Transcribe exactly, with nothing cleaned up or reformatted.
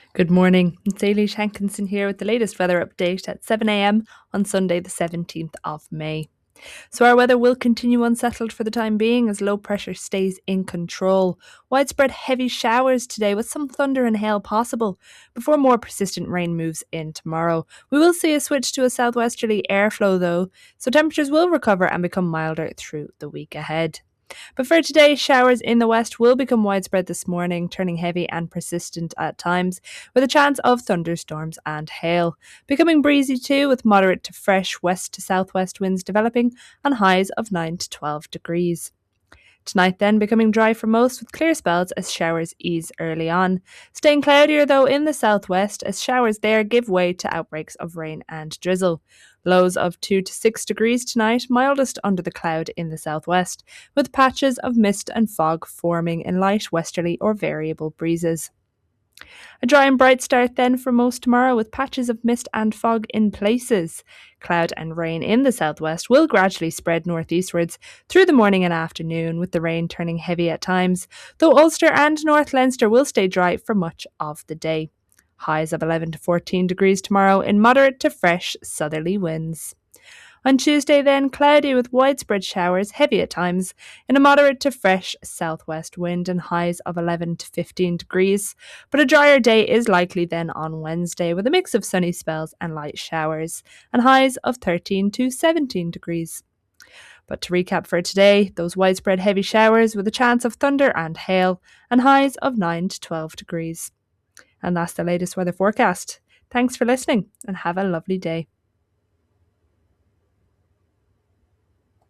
Good morning. It's Ailish Hankinson here with the latest weather update at seven a m on Sunday, the seventeenth of May. So, our weather will continue unsettled for the time being as low pressure stays in control. Widespread heavy showers today with some thunder and hail possible before more persistent rain moves in tomorrow. We will see a switch to a southwesterly airflow though, so temperatures will recover and become milder through the week ahead. But for today, showers in the west will become widespread this morning, turning heavy and persistent at times, with a chance of thunderstorms and hail. Becoming breezy too, with moderate to fresh west to southwest winds developing and highs of nine to twelve degrees. Tonight then becoming dry for most with clear spells as showers ease early on. Staying cloudier though in the southwest as showers there give way to outbreaks of rain and drizzle. Lows of two to six degrees tonight, mildest under the cloud in the southwest, with patches of mist and fog forming in light westerly or variable breezes. A dry and bright start then for most tomorrow with patches of mist and fog in places. Cloud and rain in the southwest will gradually spread northeastwards through the morning and afternoon, with the rain turning heavy at times, though Ulster and North Leinster will stay dry for much of the day. Highs of eleven to fourteen degrees tomorrow in moderate to fresh southerly winds. On Tuesday then, cloudy with widespread showers, heavy at times, in a moderate to fresh southwest wind and highs of eleven to fifteen degrees. But a drier day is likely then on Wednesday with a mix of sunny spells and light showers, and highs of thirteen to seventeen degrees. But to recap for today, those widespread heavy showers with a chance of thunder and hail, and highs of nine to twelve degrees. And that's the latest weather forecast. Thanks for listening and have a lovely day.